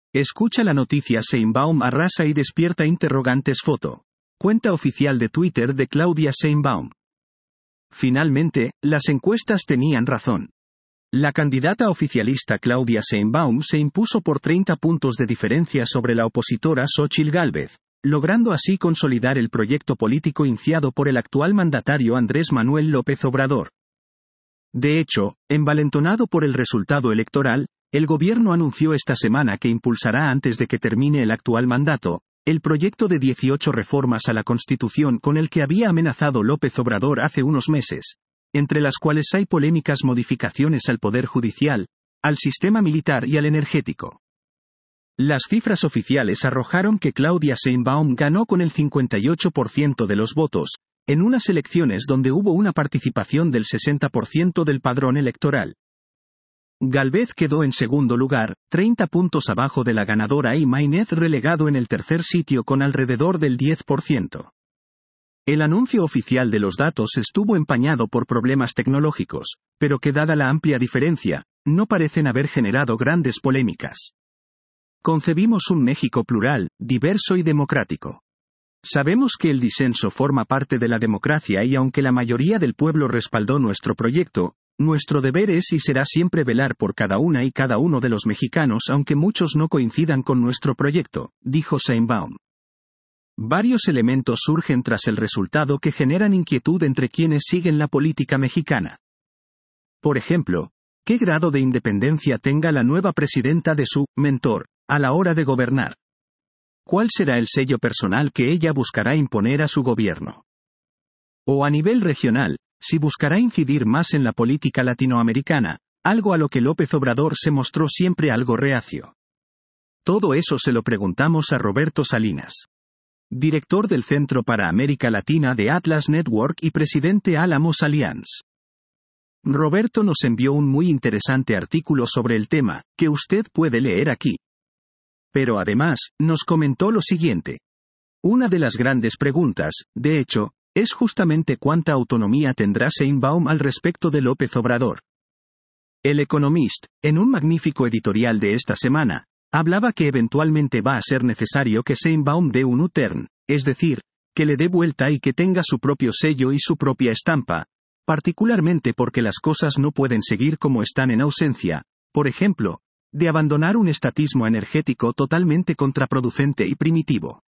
Escucha la noticia: Sheinbaum arrasa y despierta interrogantes. Foto. Cuenta oficial de Twitter de Claudia Sheinbaum. Finalmente, las encuestas tenían razón. La candidata oficialista Claudia Sheinbaum se impuso por 30 puntos de diferencia sobre la opositora Xóchitl Gálvez, logrando así consolidar el proyecto político iniciado por el actual mandatario Andrés Manuel López Obrador. De hecho, envalentonado por el resultado electoral, el gobierno anunció esta semana que impulsará antes de que termine el actual mandato, el proyecto de 18 reformas a la Constitución con el que había amenazado López Obrador hace unos meses, entre las cuales hay polémicas modificaciones al Poder Judicial, al sistema militar y al energético. Las cifras oficiales arrojaron que Claudia Sheinbaum ganó con el 58% de los votos, en unas elecciones donde hubo una participación del 60% del padrón electoral. Gálvez quedó en segundo lugar, 30 puntos abajo de la ganadora, y Maynez relegado en el tercer sitio con alrededor del 10%. El anuncio oficial de los datos estuvo empañado por problemas tecnológicos, pero que dada la amplia diferencia, no parecen haber generado grandes polémicas. Concebimos un México plural, diverso y democrático. Sabemos que el disenso forma parte de la democracia y aunque la mayoría del pueblo respaldó nuestro proyecto, nuestro deber es y será siempre velar por cada una y cada uno de los mexicanos aunque muchos no coincidan con nuestro proyecto, dijo Sheinbaum. Varios elementos surgen tras el resultado que generan inquietud entre quienes siguen la política mexicana. Por ejemplo, ¿qué grado de independencia tenga la nueva presidenta de su mentor a la hora de gobernar? ¿Cuál será el sello personal que ella buscará imponer a su gobierno? O a nivel regional, si buscará incidir más en la política latinoamericana, algo a lo que López Obrador se mostró siempre algo reacio. Todo eso se lo preguntamos a Roberto Salinas, director del Centro para América Latina de Atlas Network y presidente Álamos Alliance. Roberto nos envió un muy interesante artículo sobre el tema, que usted puede leer aquí. Pero además, nos comentó lo siguiente. Una de las grandes preguntas, de hecho, es justamente cuánta autonomía tendrá Sheinbaum al respecto de López Obrador. El Economist, en un magnífico editorial de esta semana, hablaba que eventualmente va a ser necesario que Sheinbaum dé un U-turn, es decir, que le dé vuelta y que tenga su propio sello y su propia estampa, particularmente porque las cosas no pueden seguir como están en ausencia, por ejemplo, de abandonar un estatismo energético totalmente contraproducente y primitivo.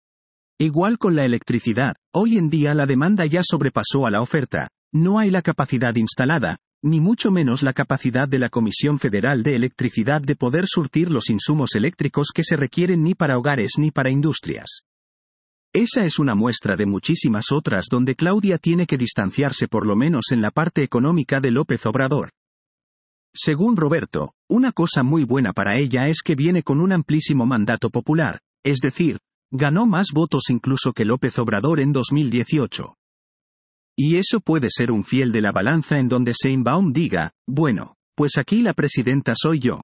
Igual con la electricidad, hoy en día la demanda ya sobrepasó a la oferta, no hay la capacidad instalada, ni mucho menos la capacidad de la Comisión Federal de Electricidad de poder surtir los insumos eléctricos que se requieren ni para hogares ni para industrias. Esa es una muestra de muchísimas otras donde Claudia tiene que distanciarse por lo menos en la parte económica de López Obrador. Según Roberto, una cosa muy buena para ella es que viene con un amplísimo mandato popular, es decir, ganó más votos incluso que López Obrador en 2018. Y eso puede ser un fiel de la balanza en donde Sheinbaum diga, bueno, pues aquí la presidenta soy yo.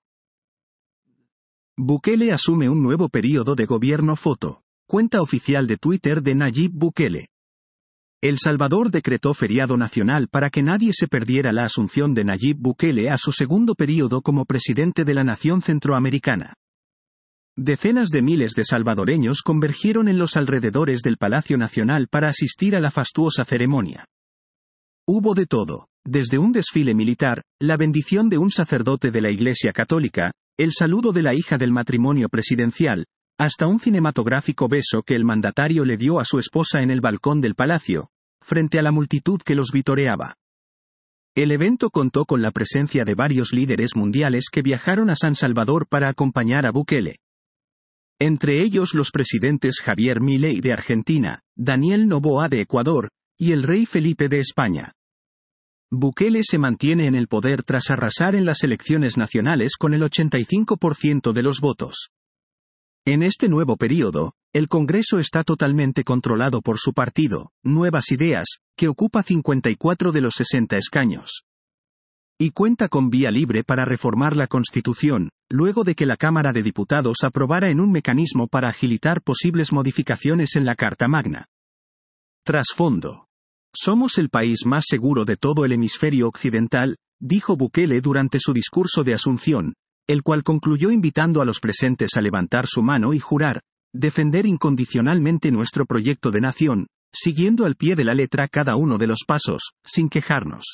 Bukele asume un nuevo período de gobierno. Foto. Cuenta oficial de Twitter de Nayib Bukele. El Salvador decretó feriado nacional para que nadie se perdiera la asunción de Nayib Bukele a su segundo período como presidente de la nación centroamericana. Decenas de miles de salvadoreños convergieron en los alrededores del Palacio Nacional para asistir a la fastuosa ceremonia. Hubo de todo, desde un desfile militar, la bendición de un sacerdote de la Iglesia Católica, el saludo de la hija del matrimonio presidencial, hasta un cinematográfico beso que el mandatario le dio a su esposa en el balcón del palacio, frente a la multitud que los vitoreaba. El evento contó con la presencia de varios líderes mundiales que viajaron a San Salvador para acompañar a Bukele. Entre ellos los presidentes Javier Milei de Argentina, Daniel Noboa de Ecuador, y el rey Felipe de España. Bukele se mantiene en el poder tras arrasar en las elecciones nacionales con el 85% de los votos. En este nuevo período, el Congreso está totalmente controlado por su partido, Nuevas Ideas, que ocupa 54 de los 60 escaños. Y cuenta con vía libre para reformar la Constitución, luego de que la Cámara de Diputados aprobara en un mecanismo para agilitar posibles modificaciones en la Carta Magna. Trasfondo. Somos el país más seguro de todo el hemisferio occidental, dijo Bukele durante su discurso de asunción, el cual concluyó invitando a los presentes a levantar su mano y jurar, defender incondicionalmente nuestro proyecto de nación, siguiendo al pie de la letra cada uno de los pasos, sin quejarnos.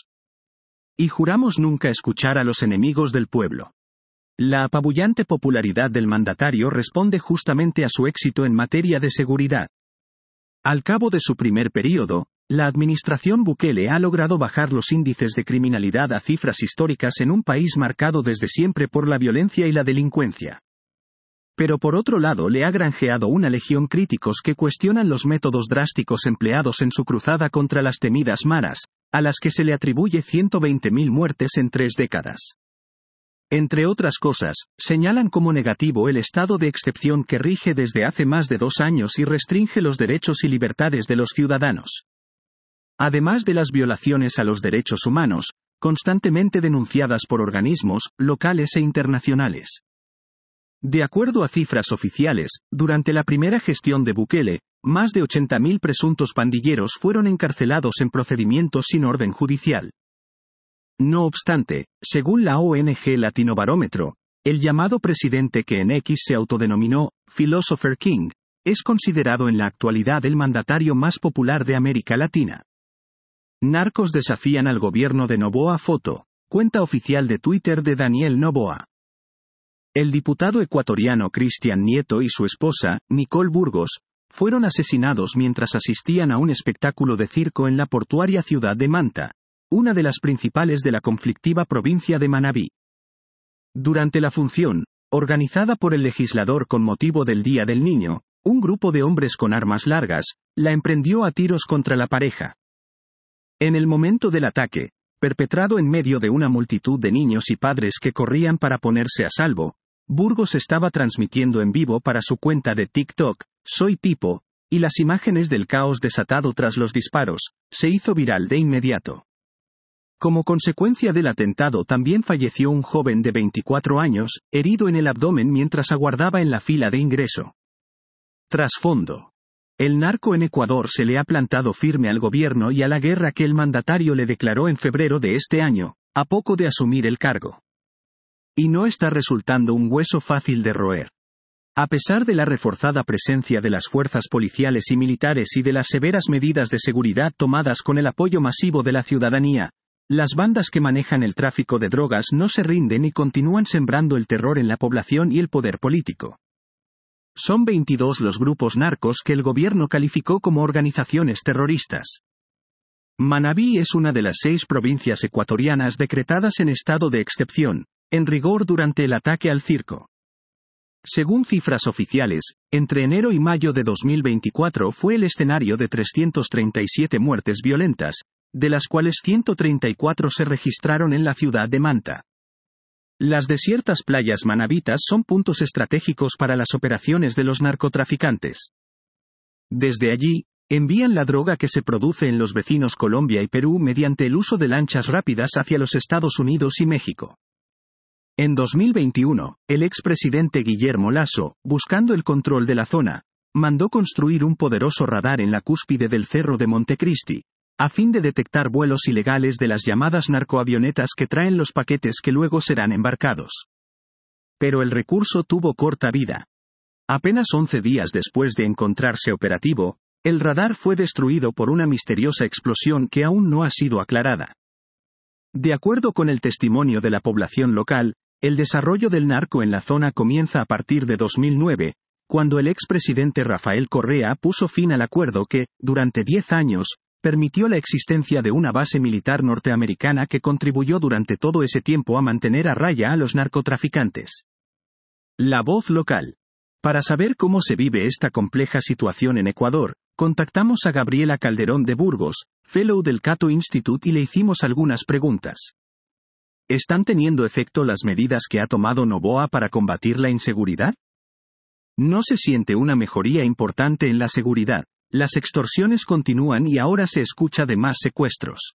Y juramos nunca escuchar a los enemigos del pueblo. La apabullante popularidad del mandatario responde justamente a su éxito en materia de seguridad. Al cabo de su primer período, la administración Bukele ha logrado bajar los índices de criminalidad a cifras históricas en un país marcado desde siempre por la violencia y la delincuencia. Pero por otro lado le ha granjeado una legión críticos que cuestionan los métodos drásticos empleados en su cruzada contra las temidas maras, a las que se le atribuye 120.000 muertes en 3 décadas. Entre otras cosas, señalan como negativo el estado de excepción que rige desde hace más de 2 años y restringe los derechos y libertades de los ciudadanos. Además de las violaciones a los derechos humanos, constantemente denunciadas por organismos locales e internacionales. De acuerdo a cifras oficiales, durante la primera gestión de Bukele, más de 80.000 presuntos pandilleros fueron encarcelados en procedimientos sin orden judicial. No obstante, según la ONG Latinobarómetro, el llamado presidente que en X se autodenominó Philosopher King, es considerado en la actualidad el mandatario más popular de América Latina. Narcos desafían al gobierno de Noboa. Foto, cuenta oficial de Twitter de Daniel Noboa. El diputado ecuatoriano Cristian Nieto y su esposa, Nicole Burgos, fueron asesinados mientras asistían a un espectáculo de circo en la portuaria ciudad de Manta, una de las principales de la conflictiva provincia de Manabí. Durante la función, organizada por el legislador con motivo del Día del Niño, un grupo de hombres con armas largas, la emprendió a tiros contra la pareja. En el momento del ataque, perpetrado en medio de una multitud de niños y padres que corrían para ponerse a salvo, Burgos estaba transmitiendo en vivo para su cuenta de TikTok, Soy Pipo, y las imágenes del caos desatado tras los disparos, se hizo viral de inmediato. Como consecuencia del atentado también falleció un joven de 24 años, herido en el abdomen mientras aguardaba en la fila de ingreso. Trasfondo. El narco en Ecuador se le ha plantado firme al gobierno y a la guerra que el mandatario le declaró en febrero de este año, a poco de asumir el cargo. Y no está resultando un hueso fácil de roer. A pesar de la reforzada presencia de las fuerzas policiales y militares y de las severas medidas de seguridad tomadas con el apoyo masivo de la ciudadanía, las bandas que manejan el tráfico de drogas no se rinden y continúan sembrando el terror en la población y el poder político. Son 22 los grupos narcos que el gobierno calificó como organizaciones terroristas. Manabí es una de las 6 provincias ecuatorianas decretadas en estado de excepción, en rigor durante el ataque al circo. Según cifras oficiales, entre enero y mayo de 2024 fue el escenario de 337 muertes violentas, de las cuales 134 se registraron en la ciudad de Manta. Las desiertas playas manabitas son puntos estratégicos para las operaciones de los narcotraficantes. Desde allí, envían la droga que se produce en los vecinos Colombia y Perú mediante el uso de lanchas rápidas hacia los Estados Unidos y México. En 2021, el expresidente Guillermo Lasso, buscando el control de la zona, mandó construir un poderoso radar en la cúspide del Cerro de Montecristi, a fin de detectar vuelos ilegales de las llamadas narcoavionetas que traen los paquetes que luego serán embarcados. Pero el recurso tuvo corta vida. Apenas 11 días después de encontrarse operativo, el radar fue destruido por una misteriosa explosión que aún no ha sido aclarada. De acuerdo con el testimonio de la población local, el desarrollo del narco en la zona comienza a partir de 2009, cuando el expresidente Rafael Correa puso fin al acuerdo que, durante 10 años, permitió la existencia de una base militar norteamericana que contribuyó durante todo ese tiempo a mantener a raya a los narcotraficantes. La voz local. Para saber cómo se vive esta compleja situación en Ecuador, contactamos a Gabriela Calderón de Burgos, fellow del Cato Institute, y le hicimos algunas preguntas. ¿Están teniendo efecto las medidas que ha tomado Noboa para combatir la inseguridad? No se siente una mejoría importante en la seguridad. Las extorsiones continúan y ahora se escucha de más secuestros.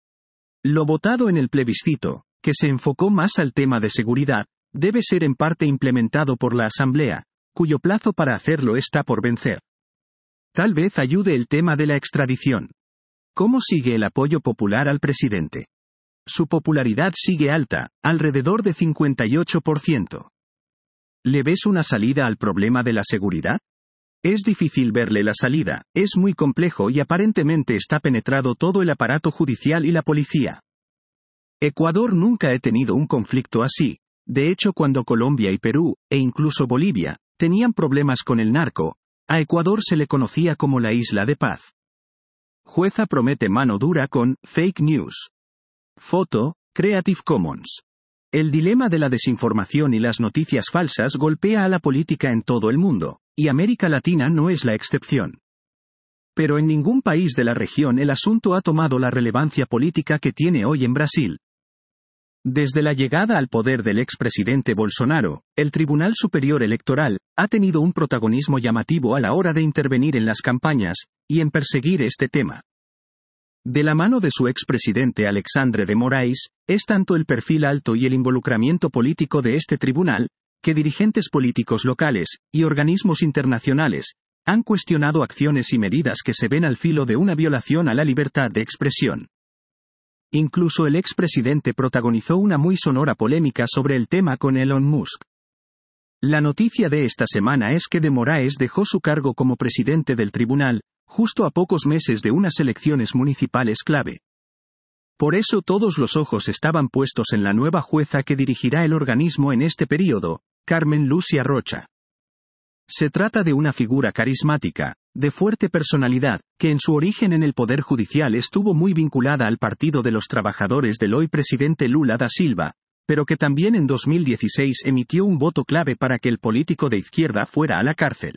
Lo votado en el plebiscito, que se enfocó más al tema de seguridad, debe ser en parte implementado por la Asamblea, cuyo plazo para hacerlo está por vencer. Tal vez ayude el tema de la extradición. ¿Cómo sigue el apoyo popular al presidente? Su popularidad sigue alta, alrededor de 58%. ¿Le ves una salida al problema de la seguridad? Es difícil verle la salida, es muy complejo y aparentemente está penetrado todo el aparato judicial y la policía. Ecuador nunca ha tenido un conflicto así. De hecho, cuando Colombia y Perú, e incluso Bolivia, tenían problemas con el narco, a Ecuador se le conocía como la isla de paz. Jueza promete mano dura con fake news. Foto, Creative Commons. El dilema de la desinformación y las noticias falsas golpea a la política en todo el mundo, y América Latina no es la excepción. Pero en ningún país de la región el asunto ha tomado la relevancia política que tiene hoy en Brasil. Desde la llegada al poder del expresidente Bolsonaro, el Tribunal Superior Electoral ha tenido un protagonismo llamativo a la hora de intervenir en las campañas y en perseguir este tema. De la mano de su expresidente Alexandre de Moraes, es tanto el perfil alto y el involucramiento político de este tribunal, que dirigentes políticos locales y organismos internacionales han cuestionado acciones y medidas que se ven al filo de una violación a la libertad de expresión. Incluso el expresidente protagonizó una muy sonora polémica sobre el tema con Elon Musk. La noticia de esta semana es que de Moraes dejó su cargo como presidente del tribunal, justo a pocos meses de unas elecciones municipales clave. Por eso todos los ojos estaban puestos en la nueva jueza que dirigirá el organismo en este período, Carmen Lucia Rocha. Se trata de una figura carismática, de fuerte personalidad, que en su origen en el Poder Judicial estuvo muy vinculada al Partido de los Trabajadores del hoy presidente Lula da Silva, pero que también en 2016 emitió un voto clave para que el político de izquierda fuera a la cárcel.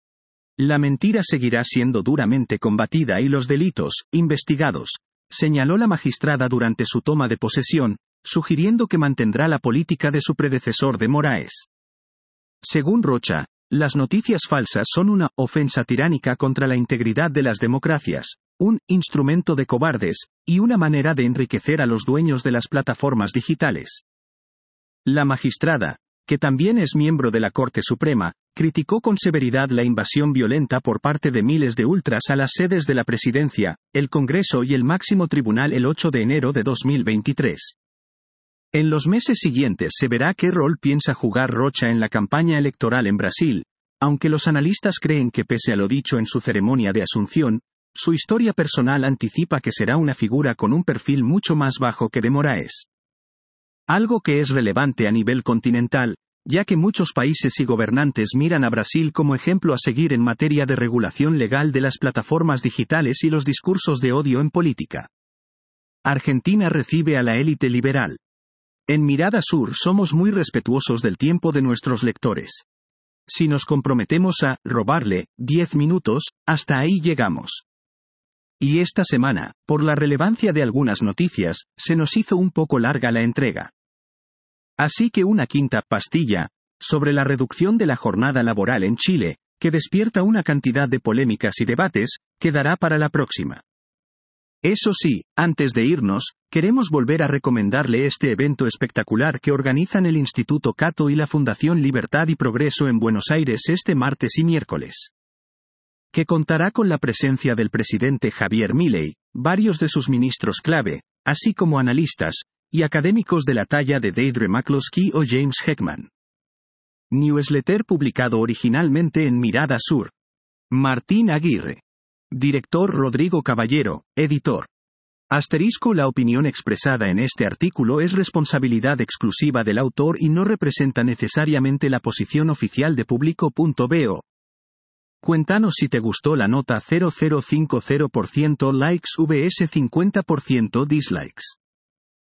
La mentira seguirá siendo duramente combatida y los delitos, investigados, señaló la magistrada durante su toma de posesión, sugiriendo que mantendrá la política de su predecesor de Moraes. Según Rocha, las noticias falsas son una ofensa tiránica contra la integridad de las democracias, un instrumento de cobardes, y una manera de enriquecer a los dueños de las plataformas digitales. La magistrada, que también es miembro de la Corte Suprema, criticó con severidad la invasión violenta por parte de miles de ultras a las sedes de la Presidencia, el Congreso y el máximo tribunal el 8 de enero de 2023. En los meses siguientes se verá qué rol piensa jugar Rocha en la campaña electoral en Brasil, aunque los analistas creen que pese a lo dicho en su ceremonia de asunción, su historia personal anticipa que será una figura con un perfil mucho más bajo que de Moraes. Algo que es relevante a nivel continental, ya que muchos países y gobernantes miran a Brasil como ejemplo a seguir en materia de regulación legal de las plataformas digitales y los discursos de odio en política. Argentina recibe a la élite liberal. En Mirada Sur somos muy respetuosos del tiempo de nuestros lectores. Si nos comprometemos a robarle 10 minutos, hasta ahí llegamos. Y esta semana, por la relevancia de algunas noticias, se nos hizo un poco larga la entrega. Así que una quinta pastilla, sobre la reducción de la jornada laboral en Chile, que despierta una cantidad de polémicas y debates, quedará para la próxima. Eso sí, antes de irnos, queremos volver a recomendarle este evento espectacular que organizan el Instituto Cato y la Fundación Libertad y Progreso en Buenos Aires este martes y miércoles. Que contará con la presencia del presidente Javier Milei, varios de sus ministros clave, así como analistas y académicos de la talla de Deirdre McCloskey o James Heckman. Newsletter publicado originalmente en Mirada Sur. Martín Aguirre. Director Rodrigo Caballero, editor. La opinión expresada en este artículo es responsabilidad exclusiva del autor y no representa necesariamente la posición oficial de Público.bo. Cuéntanos si te gustó la nota 0050% likes vs 50% dislikes.